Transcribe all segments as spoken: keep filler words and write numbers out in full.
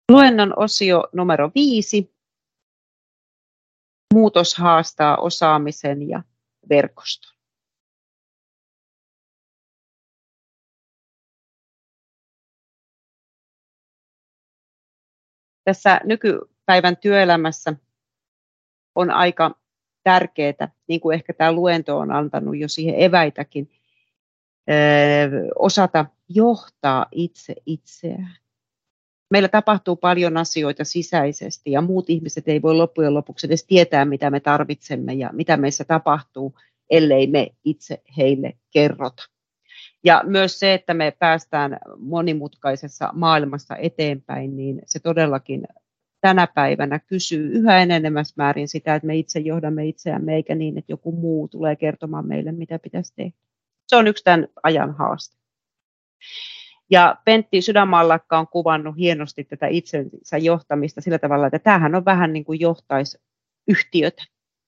Luennon osio numero viisi. Muutos haastaa osaamisen ja verkoston. Tässä nykypäivän työelämässä on aika tärkeää, niin kuin ehkä tämä luento on antanut jo siihen eväitäkin, osata johtaa itse itseään. Meillä tapahtuu paljon asioita sisäisesti ja muut ihmiset ei voi loppujen lopuksi edes tietää, mitä me tarvitsemme ja mitä meissä tapahtuu, ellei me itse heille kerrota. Ja myös se, että me päästään monimutkaisessa maailmassa eteenpäin, niin se todellakin tänä päivänä kysyy yhä enenevässä määrin sitä, että me itse johdamme itseämme, eikä niin, että joku muu tulee kertomaan meille, mitä pitäisi tehdä. Se on yksi tämän ajan haaste. Ja Pentti Sydänmaallakka on kuvannut hienosti tätä itsensä johtamista sillä tavalla, että tämähän on vähän niin kuin johtaisi yhtiötä.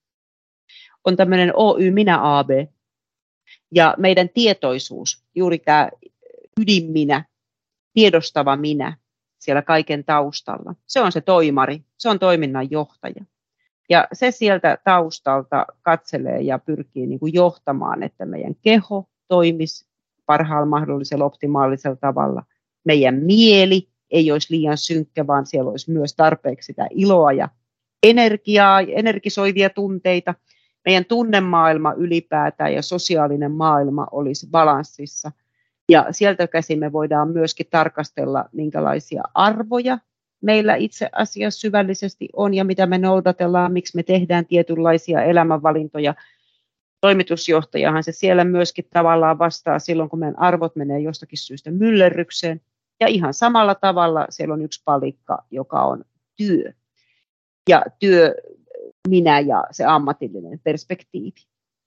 On tämmöinen Oy Minä A B. Ja meidän tietoisuus, juuri tämä ydinminä, tiedostava minä siellä kaiken taustalla, se on se toimari, se on toiminnan johtaja. Ja se sieltä taustalta katselee ja pyrkii niin kuin johtamaan, että meidän keho toimisi parhaalla mahdollisella optimaalisella tavalla. Meidän mieli ei olisi liian synkkä, vaan siellä olisi myös tarpeeksi sitä iloa ja energiaa, energisoivia tunteita. Meidän tunnemaailma ylipäätään ja sosiaalinen maailma olisi balanssissa. Ja sieltä käsin me voidaan myöskin tarkastella, minkälaisia arvoja meillä itse asiassa syvällisesti on ja mitä me noudatellaan, miksi me tehdään tietynlaisia elämänvalintoja. Toimitusjohtajahan se siellä myöskin tavallaan vastaa silloin, kun meidän arvot menee jostakin syystä myllerrykseen. Ja ihan samalla tavalla siellä on yksi palikka, joka on työ. Ja työ, minä ja se ammatillinen perspektiivi.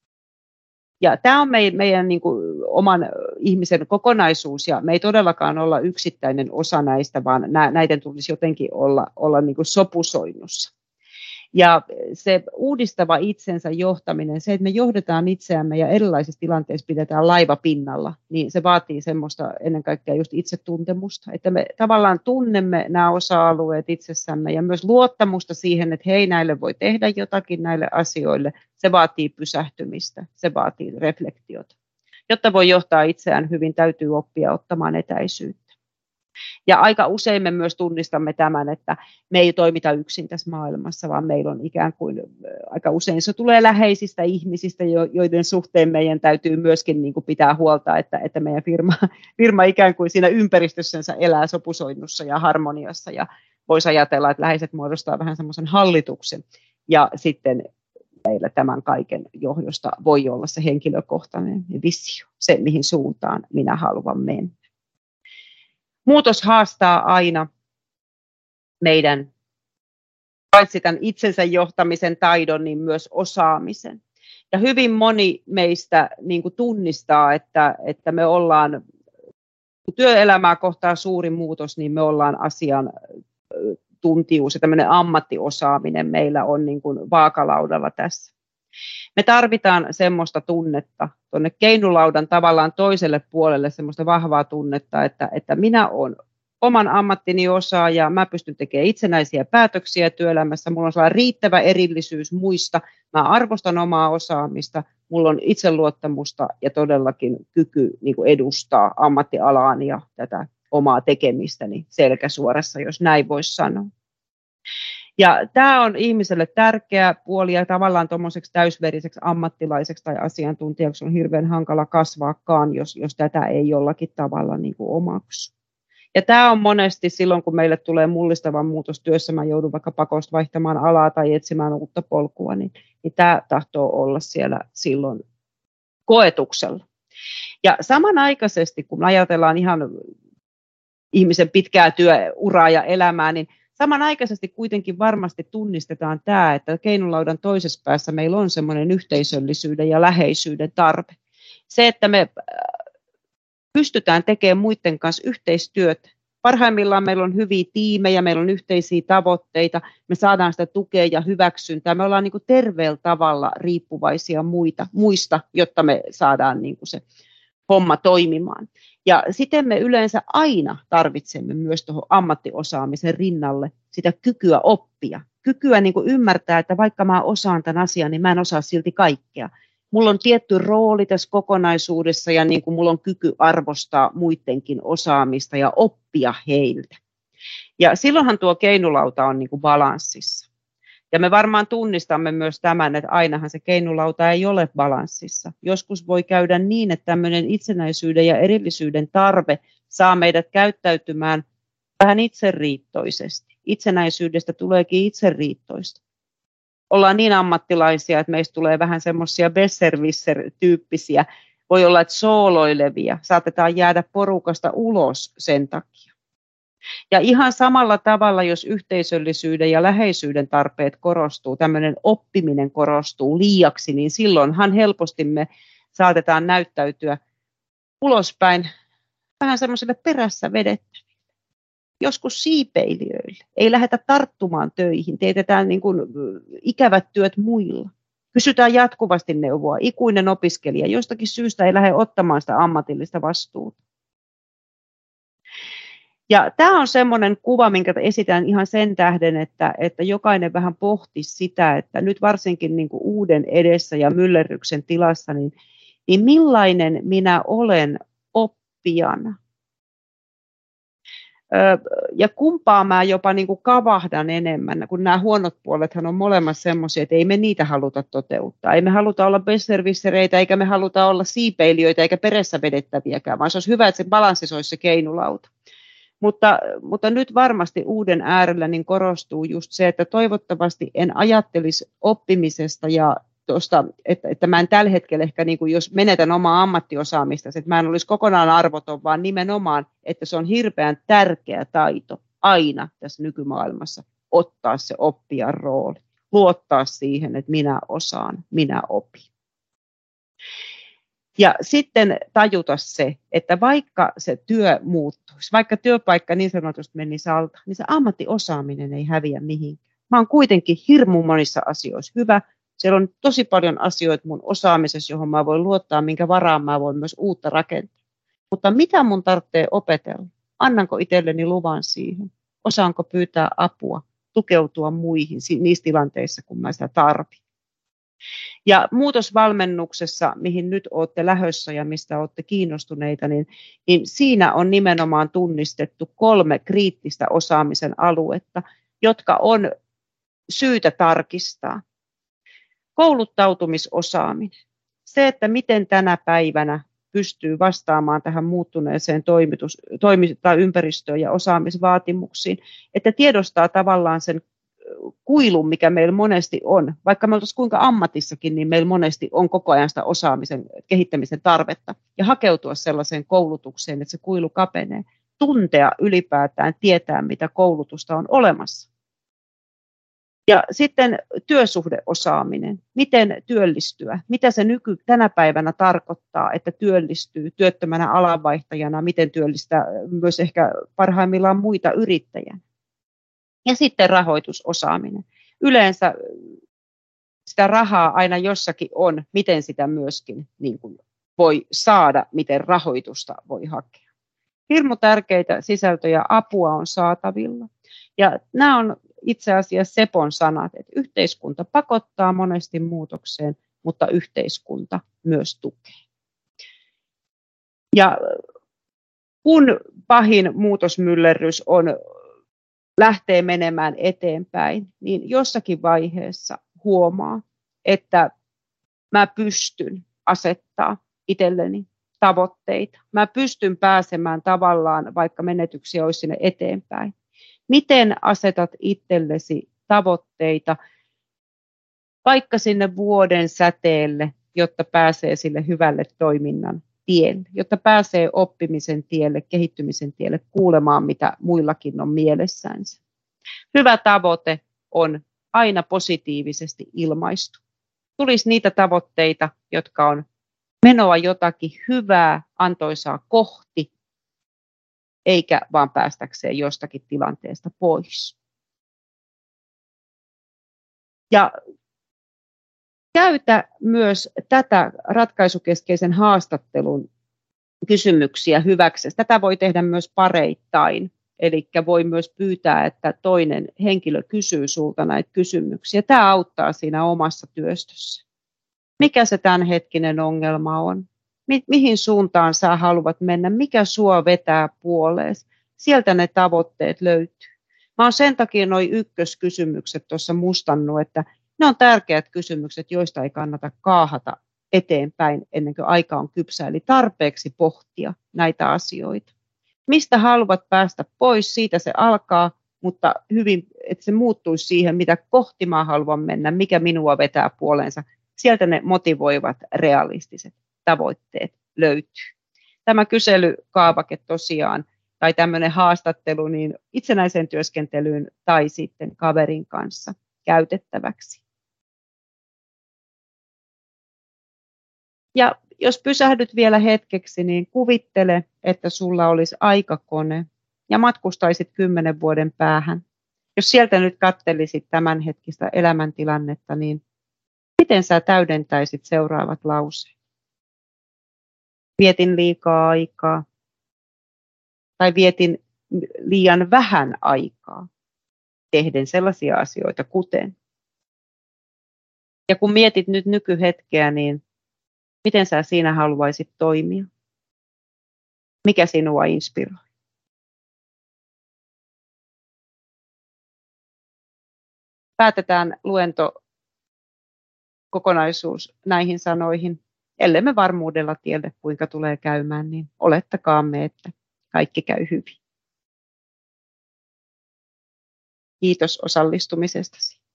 Ja tämä on meidän, meidän niin kuin oman ihmisen kokonaisuus, ja me ei todellakaan olla yksittäinen osa näistä, vaan näiden tulisi jotenkin olla, olla niin kuin sopusoinnussa. Ja se uudistava itsensä johtaminen, se, että me johdetaan itseämme ja erilaisissa tilanteissa pidetään laiva pinnalla, niin se vaatii semmoista ennen kaikkea just itsetuntemusta, että me tavallaan tunnemme nämä osa-alueet itsessämme ja myös luottamusta siihen, että hei, näille voi tehdä jotakin näille asioille, se vaatii pysähtymistä, se vaatii reflektiota. Jotta voi johtaa itseään hyvin, täytyy oppia ottamaan etäisyyttä. Ja aika usein me myös tunnistamme tämän, että me ei toimita yksin tässä maailmassa, vaan meillä on ikään kuin, aika usein se tulee läheisistä ihmisistä, joiden suhteen meidän täytyy myöskin niin kuin pitää huolta, että, että meidän firma, firma ikään kuin siinä ympäristössänsä elää sopusoinnussa ja harmoniassa. Ja voisi ajatella, että läheiset muodostaa vähän semmoisen hallituksen. Ja sitten meillä tämän kaiken johdosta voi olla se henkilökohtainen visio, se mihin suuntaan minä haluan mennä. Muutos haastaa aina meidän paitsi tämän itsensä johtamisen taidon, niin myös osaamisen. Ja hyvin moni meistä niin kuin tunnistaa, että, että me ollaan, kun työelämää kohtaa suuri muutos, niin me ollaan asiantuntijuus ja tämmöinen ammattiosaaminen meillä on niin kuin vaakalaudalla tässä. Me tarvitaan semmoista tunnetta tuonne keinulaudan tavallaan toiselle puolelle, semmoista vahvaa tunnetta, että, että minä olen oman ammattini osaaja, mä pystyn tekemään itsenäisiä päätöksiä työelämässä, mulla on sellainen riittävä erillisyys muista, mä arvostan omaa osaamista, mulla on itseluottamusta ja todellakin kyky niin kuin edustaa ammattialaani ja tätä omaa tekemistäni selkäsuorassa, jos näin voisi sanoa. Ja tämä on ihmiselle tärkeä puoli ja tavallaan tuommoiseksi täysveriseksi ammattilaiseksi tai asiantuntijaksi on hirveän hankala kasvaakaan, jos, jos tätä ei jollakin tavalla niin kuin omaksu. Ja tämä on monesti silloin, kun meille tulee mullistava muutos työssä, mä joudun vaikka pakosta vaihtamaan alaa tai etsimään uutta polkua, niin, niin tämä tahtoo olla siellä silloin koetuksella. Ja samanaikaisesti, kun ajatellaan ihan ihmisen pitkää työuraa ja elämää, niin samanaikaisesti kuitenkin varmasti tunnistetaan tämä, että keinulaudan toisessa päässä meillä on semmoinen yhteisöllisyyden ja läheisyyden tarve. Se, että me pystytään tekemään muiden kanssa yhteistyötä. Parhaimmillaan meillä on hyviä tiimejä, meillä on yhteisiä tavoitteita, me saadaan sitä tukea ja hyväksyntää. Me ollaan niin kuin terveellä tavalla riippuvaisia muita, muista, jotta me saadaan niin kuin se homma toimimaan. Ja siten me yleensä aina tarvitsemme myös tuohon ammattiosaamisen rinnalle sitä kykyä oppia. Kykyä niin kuin ymmärtää, että vaikka mä osaan tämän asian, niin mä en osaa silti kaikkea. Mulla on tietty rooli tässä kokonaisuudessa ja niin kuin mulla on kyky arvostaa muidenkin osaamista ja oppia heiltä. Ja silloinhan tuo keinulauta on niin kuin balanssissa. Ja me varmaan tunnistamme myös tämän, että ainahan se keinulauta ei ole balanssissa. Joskus voi käydä niin, että tämmöinen itsenäisyyden ja erillisyyden tarve saa meidät käyttäytymään vähän itseriittoisesti. Itsenäisyydestä tuleekin itseriittoista. Ollaan niin ammattilaisia, että meistä tulee vähän semmoisia besserwisser-tyyppisiä. Voi olla, että sooloilevia. Saatetaan jäädä porukasta ulos sen takia. Ja ihan samalla tavalla, jos yhteisöllisyyden ja läheisyyden tarpeet korostuu, tämmöinen oppiminen korostuu liiaksi, niin silloinhan helposti me saatetaan näyttäytyä ulospäin vähän semmoiselle perässä vedettäville. Joskus siipeilijöille. Ei lähdetä tarttumaan töihin, teetetään niin kuin ikävät työt muilla. Kysytään jatkuvasti neuvoa. Ikuinen opiskelija jostakin syystä ei lähde ottamaan sitä ammatillista vastuuta. Ja tämä on semmoinen kuva, minkä esitän ihan sen tähden, että, että jokainen vähän pohtisi sitä, että nyt varsinkin niin kuin uuden edessä ja myllerryksen tilassa, niin, niin millainen minä olen oppijana. Ja kumpaa mä jopa niin kuin kavahdan enemmän, kun nämä huonot puolethan on molemmat semmoisia, että ei me niitä haluta toteuttaa. Ei me haluta olla besserwissereitä, eikä me haluta olla siipeilijöitä, eikä peressä vedettäviäkään, vaan se olisi hyvä, että se balanssi olisi se keinulauta. Mutta, mutta nyt varmasti uuden äärellä niin korostuu just se, että toivottavasti en ajattelisi oppimisesta ja tuosta, että, että mä en tällä hetkellä ehkä, niin kuin jos menetän omaa ammattiosaamista, että mä en olisi kokonaan arvoton, vaan nimenomaan, että se on hirveän tärkeä taito aina tässä nykymaailmassa ottaa se oppijan rooli, luottaa siihen, että minä osaan, minä opin. Ja sitten tajuta se, että vaikka se työ muuttuisi, vaikka työpaikka niin sanotusti menisi alta, niin se ammattiosaaminen ei häviä mihinkään. Mä oon kuitenkin hirmu monissa asioissa hyvä. Siellä on tosi paljon asioita mun osaamisessa, johon mä voin luottaa, minkä varaan mä voin myös uutta rakentaa. Mutta mitä mun tarvitsee opetella? Annanko itselleni luvan siihen? Osaanko pyytää apua, tukeutua muihin niissä tilanteissa, kun mä sitä tarvitsen? Ja muutosvalmennuksessa, mihin nyt olette lähdössä ja mistä olette kiinnostuneita, niin, niin siinä on nimenomaan tunnistettu kolme kriittistä osaamisen aluetta, jotka on syytä tarkistaa. Kouluttautumisosaaminen. Se, että miten tänä päivänä pystyy vastaamaan tähän muuttuneeseen toimitus, toimi, tai ympäristöön ja osaamisvaatimuksiin, että tiedostaa tavallaan sen kuilun, mikä meillä monesti on. Vaikka me oltaisiin kuinka ammatissakin, niin meillä monesti on koko ajan sitä osaamisen kehittämisen tarvetta. Ja hakeutua sellaiseen koulutukseen, että se kuilu kapenee. Tuntea ylipäätään, tietää, mitä koulutusta on olemassa. Ja sitten työsuhdeosaaminen. Miten työllistyä? Mitä se nyky tänä päivänä tarkoittaa, että työllistyy työttömänä alanvaihtajana? Miten työllistää myös ehkä parhaimmillaan muita yrittäjänä? Ja sitten rahoitusosaaminen. Yleensä sitä rahaa aina jossakin on, miten sitä myöskin niin kuin voi saada, miten rahoitusta voi hakea. Hirmu tärkeitä sisältöjä, apua on saatavilla. Ja nämä on itse asiassa Sepon sanat, että yhteiskunta pakottaa monesti muutokseen, mutta yhteiskunta myös tukee. Ja kun pahin muutosmyllerrys on lähtee menemään eteenpäin, niin jossakin vaiheessa huomaa, että mä pystyn asettaa itselleni tavoitteita. Mä pystyn pääsemään tavallaan, vaikka menetyksiä olisi sinne eteenpäin. Miten asetat itsellesi tavoitteita vaikka sinne vuoden säteelle, jotta pääsee sille hyvälle toiminnan tielle, jotta pääsee oppimisen tielle, kehittymisen tielle, kuulemaan, mitä muillakin on mielessänsä. Hyvä tavoite on aina positiivisesti ilmaistu. Tulisi niitä tavoitteita, jotka on menoa jotakin hyvää, antoisaa kohti, eikä vaan päästäkseen jostakin tilanteesta pois. Ja käytä myös tätä ratkaisukeskeisen haastattelun kysymyksiä hyväksi. Tätä voi tehdä myös pareittain. Eli voi myös pyytää, että toinen henkilö kysyy sulta näitä kysymyksiä. Tämä auttaa siinä omassa työstössä. Mikä se tämänhetkinen ongelma on? Mi- mihin suuntaan sä haluat mennä? Mikä sua vetää puoleesi? Sieltä ne tavoitteet löytyy. Mä oon sen takia nuo ykköskysymykset tuossa mustannut, että ne on tärkeät kysymykset, joista ei kannata kaahata eteenpäin ennen kuin aika on kypsä. Eli tarpeeksi pohtia näitä asioita. Mistä haluat päästä pois, siitä se alkaa, mutta hyvin, että se muuttuisi siihen, mitä kohti mä haluan mennä, mikä minua vetää puoleensa. Sieltä ne motivoivat realistiset tavoitteet löytyy. Tämä kyselykaavake tosiaan, tai tämmöinen haastattelu, niin itsenäiseen työskentelyyn tai sitten kaverin kanssa käytettäväksi. Ja jos pysähdyt vielä hetkeksi, niin kuvittele, että sulla olisi aikakone ja matkustaisit kymmenen vuoden päähän. Jos sieltä nyt katselisit tämänhetkistä elämäntilannetta, niin miten sä täydentäisit seuraavat lauseet? Vietin liikaa aikaa tai vietin liian vähän aikaa tehden sellaisia asioita kuten. Ja kun mietit nyt nykyhetkeä, niin miten sä siinä haluaisit toimia? Mikä sinua inspiroi? Päätetään luento kokonaisuus näihin sanoihin. Ellei me varmuudella tiedä, kuinka tulee käymään, niin olettakaamme, että kaikki käy hyvin. Kiitos osallistumisestasi.